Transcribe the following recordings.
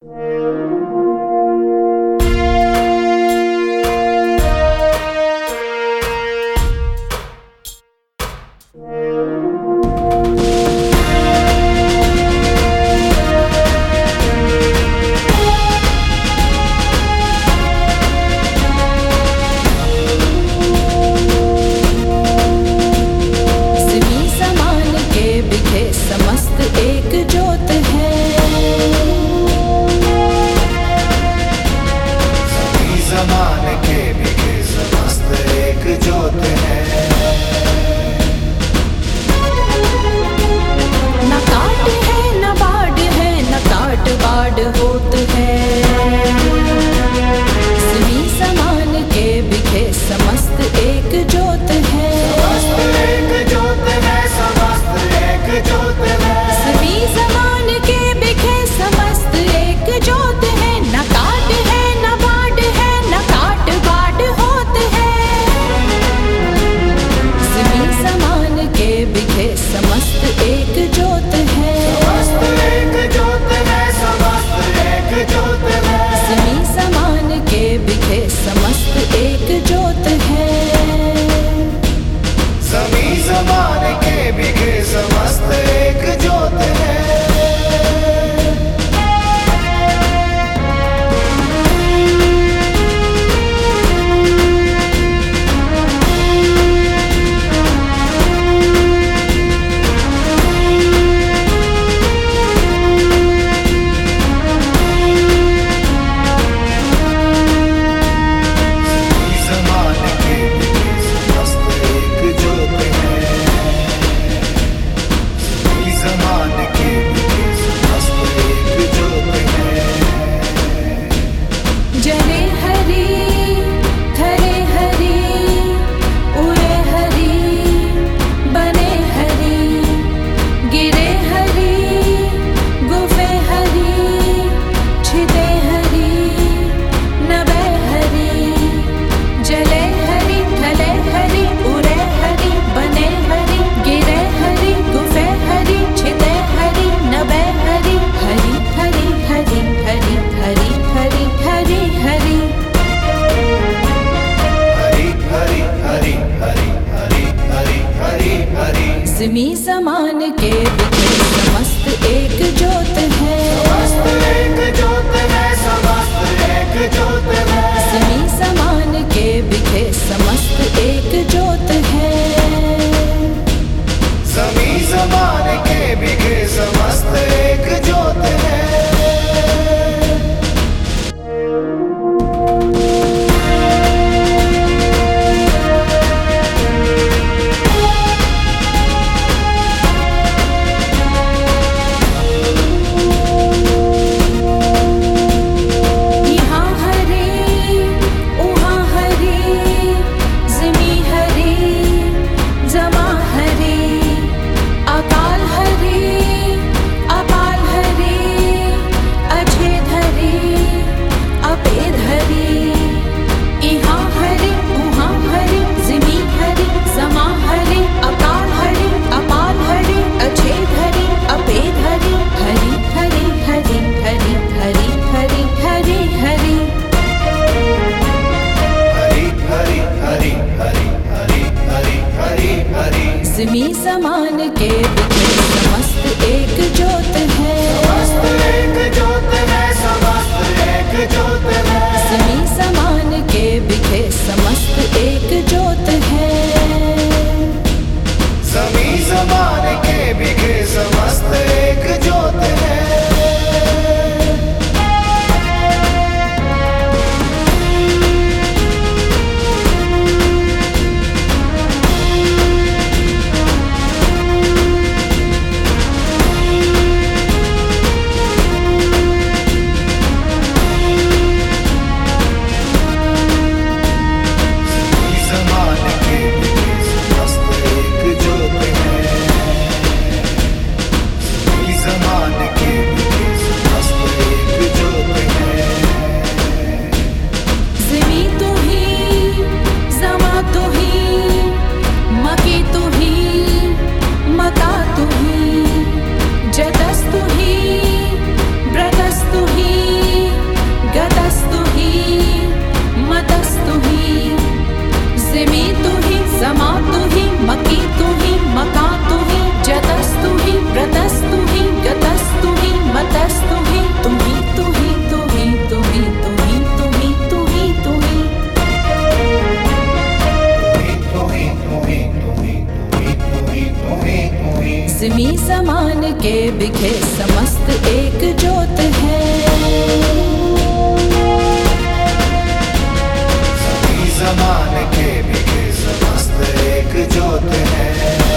Jimmy समान के बिखे समस्त एक ज्योत है, समस्त एक ज्योत है, समस्त एक ज्योत है। जिमी समान के बिखे समस्त एक ज्योत है, जमी समान के बिखे समस्त एक ज्योत है। जिमी समान के बिखे समस्त एक ज्योत है, समस्त एक ज्योत है, समस्त एक ज्योत है। जिमी समान के बिखे समस्त एक ज्योत है, जमी समान के बिखे समस्त एक ज्योत है। के बिखे समस्त एक ज्योत है। सभी ज़माने के बिखे समस्त एक ज्योत है।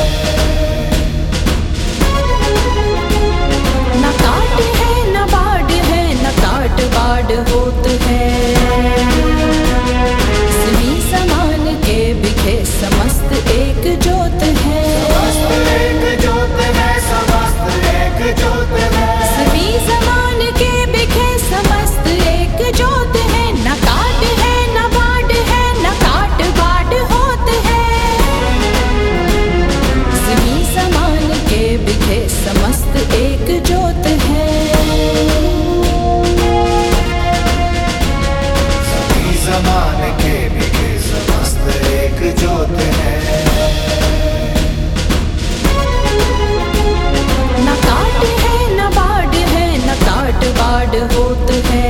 न काट है न बाढ़ है न काट बाढ़ होत है। सभी समान के बिखे समस्त एक ज्योत है। समस्त एक ज्योत है, समस्त एक ज्योत है। सभी समान के बिखे समस्त एक ज्योत है। न काट है न बाढ़ है न काट बाढ़ होत है। सभी समान के बिखे समस्त एक ज्योत है। सभी ज़माने के बिखे समस्त एक ज्योत है। न काट है न बाढ़ है न काट बाढ़ होत है।